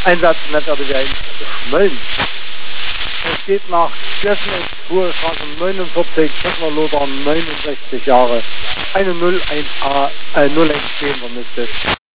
Einsatzmethode wäre Schmölln. Es geht nach Kirchen-Spur, Straße 49, Lothar 69 Jahre. Eine 01A, 0110 müsste es.